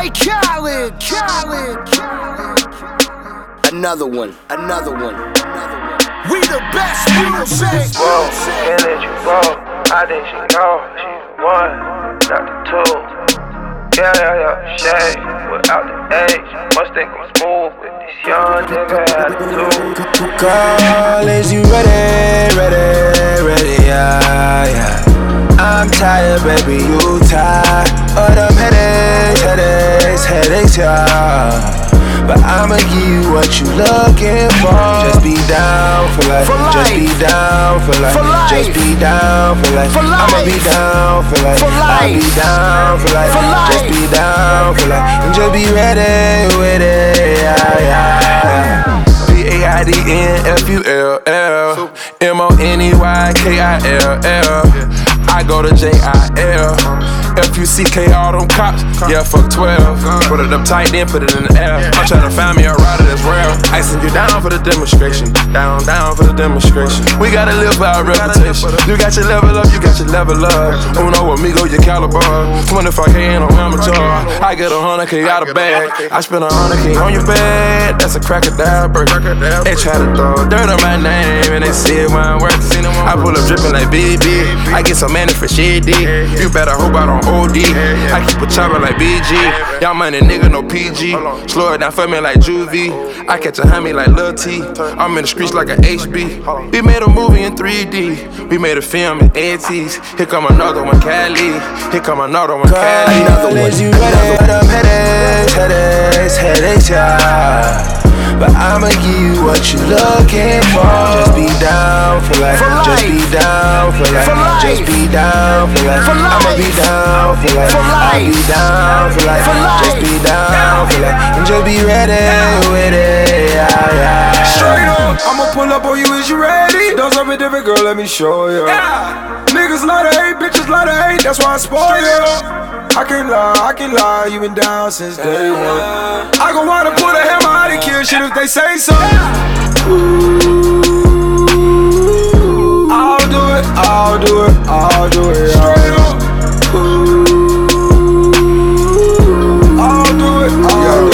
Khaled. Another one. We the best music. Whoa, can't let you go. I think she know she's one, not the two. Yeah, shade without the age. Must think I'm smooth with this young nigga attitude. Girl, is you ready, yeah. I'm tired, baby, you tired of them headaches, yeah. But I'ma give you what you looking for. Just be down for life. Just be down for life. Just be down for life. I'ma be down for life. I'll be down for life. Just be down for life. And just be ready with it. Yeah. PAIDNFULL MONEYKILL. I go to JIL. FUCK, all them cops, yeah, fuck 12. Put it up tight, then put it in the air. I'm tryna find me a rider that's real. I send you down for the demonstration. Down for the demonstration. We gotta live by our reputation. You got your level up, you got your level up. Uno amigo, your caliber. 25K ain't on amateur. I get 100K out of bag. I spend 100K on your bed. That's a crocodile burger. They try to throw dirt on my name and they see it when I'm working. I pull up dripping like BB. I get some money for shit, D. You better hope I don't OD. I keep a chopper like BG. Y'all money nigga, no PG. Slow it down for me like Juvie. I catch a homie like Lil T. I'm in the streets like a HB. We made a movie in 3D. We made a film in 80s. Here come another one, Cali. Here come another one, Cali. Another one. You ready for them headaches, yeah. But I'ma give you what you looking for. Just be down for life. Just be down for life. Just be down for life. I'ma be down for life. I'll be down for life. Just be down for life. And just be ready with it. Yeah. Straight up, I'ma pull up on you, is you ready? Done something different, girl, let me show you. Niggas love to hate, bitches love to hate, that's why I spoil you. I can't lie, you been down since day one. I gon' wanna put a hammer out and kill shit if they say so. I'll do it, yeah. Straight up. I'll do it,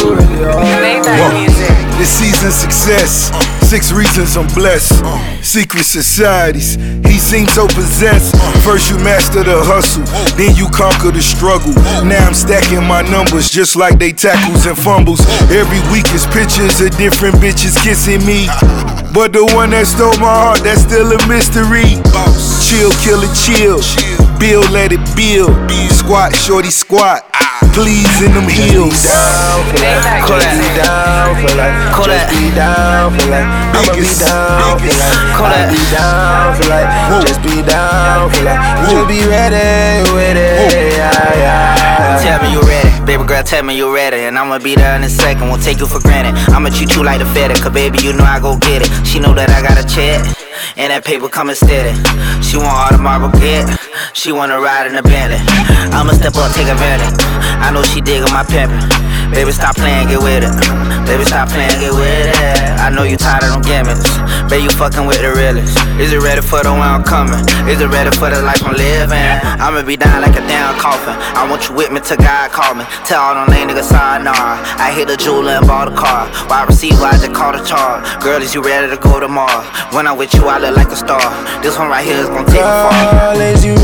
yeah. This season's success, 6 reasons I'm blessed. Secret societies, he seems so possessed. First you master the hustle, then you conquer the struggle. Now I'm stacking my numbers just like they tackles and fumbles. Every week is pictures of different bitches kissing me, but the one that stole my heart, that's still a mystery. Chill, kill it, chill. Build, let it build. Squat, shorty, squat. Please in them heels. Down for life. Just be down for life. Just be down for life. I'ma be down for life. I'll be down for life. Just be down for life. Just be ready with it. Yeah. Tell me you ready, baby girl, tell me you ready. And I'ma be there in a second, won't take you for granted. I'ma treat you like a FedEx, cause baby you know I go get it. She know that I got a check, and that paper coming steady. She want all the marble get, she wanna ride in the Bentley. I'ma step up, take advantage. I know she diggin' my pimpin'. Baby stop playing, get with it. Baby stop playing, get with it. I know you tired of them gimmicks. Baby you fucking with the realest. Is it ready for the one I'm coming? Is it ready for the life I'm living? I'ma be down like a damn coffin. I want you with me till God call me. Tell all them lame niggas sayonara. I hit the jeweler and bought a car. Why receive, I just call the charge. Girl, is you ready to go tomorrow? When I'm with you, I look like a star. This one right here is gon' take me far. Girl, is you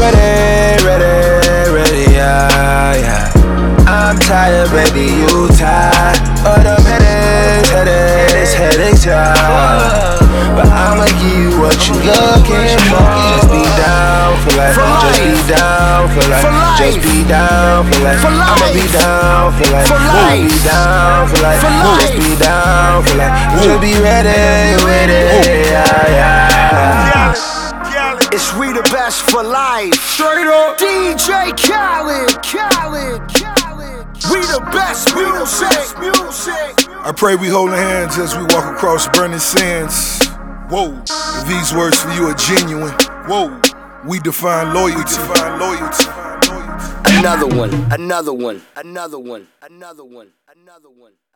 ready, yeah. I'm tired, baby, you tired of them headaches, yeah. But I'ma give you what you looking for. Just be down for life. Just be down for life. Just be down for life. I'ma be down for life. I'ma be down for life. Just be down for life. Just be ready with it, yeah. It's we the best for life. Straight up. DJ Khaled. We the best music. I pray we holding hands as we walk across burning sands. Whoa, if these words for you are genuine. Whoa, we define loyalty. Another one.